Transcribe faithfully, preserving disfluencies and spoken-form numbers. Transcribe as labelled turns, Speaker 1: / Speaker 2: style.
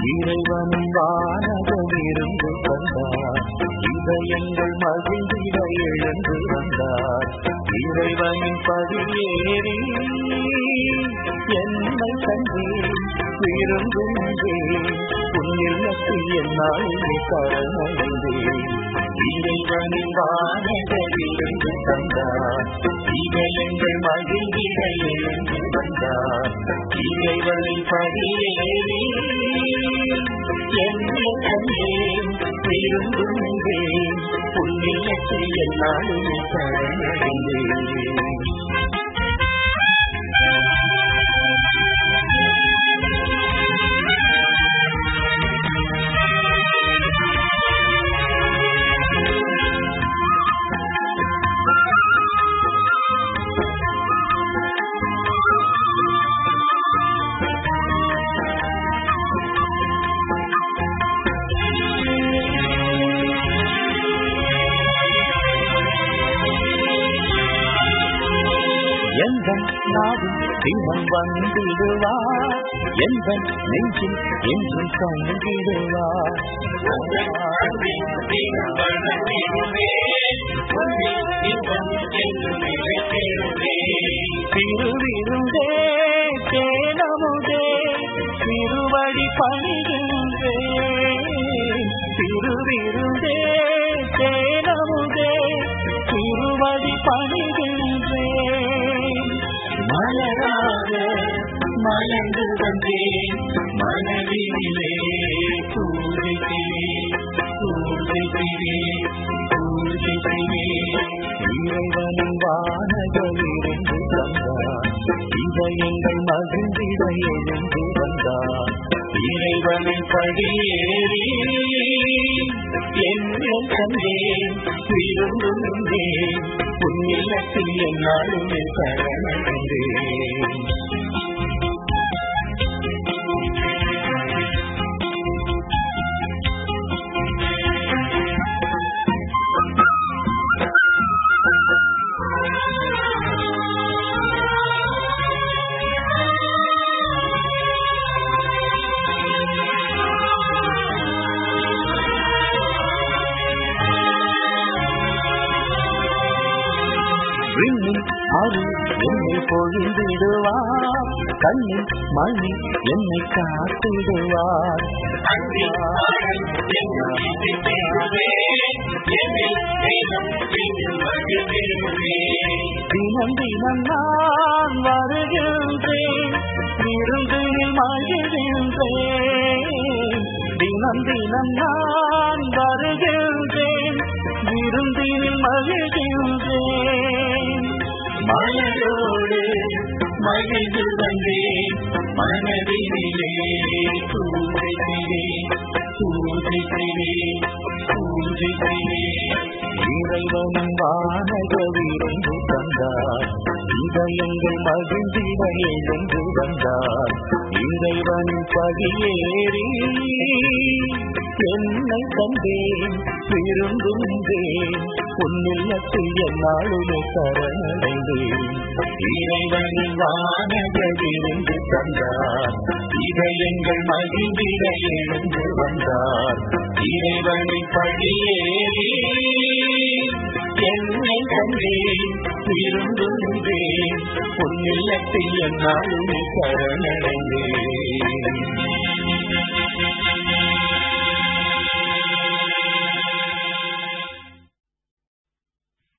Speaker 1: இறைவனும் வானகமிருந்து வந்தார், இதயங்கள் மகிழ்ந்திட எழுந்து வந்தார். இறைவனின் படியேறி என்னை கண்டேன், விரும்புகின்றேன் உன்னில்லத்தில் என்னாலே சரணடைந்தேன். இறைவனின் வானகமிருந்து வந்தார், இதயங்கள் மகிழ்ந்திட எழுந்து வந்தார். இறைவனின் படியேறி என்னை கண்டேன், விரும்புகின்றேன் உன்னில்லத்தில் என்னாலே சரணடைந்தேன். எந்தன் நாடும் தினம் வந்திடுவார், எந்தன் நெஞ்சில் என்றும் தங்கிடுவார். திருவிருந்தே தேனமுதே திருவடி பணிகின்றேன். திருவிருந்தே தேனமுதே திருவடி பணிகின்றேன். மலராக மலர்ந்து வந்தேன், மனதிலே பூஜை செய்வேன், பூஜை செய்வேன், பூஜை செய்வேன். இறைவனின் வானகமிருந்து வந்தார், இதயங்கள் மகிழ்ந்திட எழுந்து வந்தார். இறைவனின் படியேறி என்னை கண்டேன், விரும்புகின்றேன் உன்னில்லத்தில் என்னாலுமே சரணடைந்தேன். அருள் என்னை பொழிந்திடுவார், கண்ணின் மணி என்னை காத்திடுவார். தினம் தினம் நான் வருகின்றேன், விருந்தினில் மகிழ்கின்றேன். தினம் தினம் நான் வருகின்றேன், விருந்தினில் மகிழ்கின்றேன். மனதோடு மகிழ்ந்து வந்தேன், மனதிலே பூஜை செய்வேன், பூஜை செய்வேன், பூஜை செய்வேன். இறைவனும் வானகமிருந்து வந்தார், இதயங்கள் மகிழ்ந்திட எழுந்து வந்தார். இறைவனின் படியேறி என்னை கண்டேன், விரும்புகின்றேன் உன்னில்லத்தில் என்னாலுமே சரணடைந்தேன். இறைவனின் வானகமிருந்து வந்தார், இதயங்கள் மகிழ்ந்திட எழுந்து வந்தார். இறைவனின் படியேறி என்னை கண்டேன், விரும்புகின்றேன் உன்னில்லத்தில் என்னாலுமே சரணடைந்தேன்.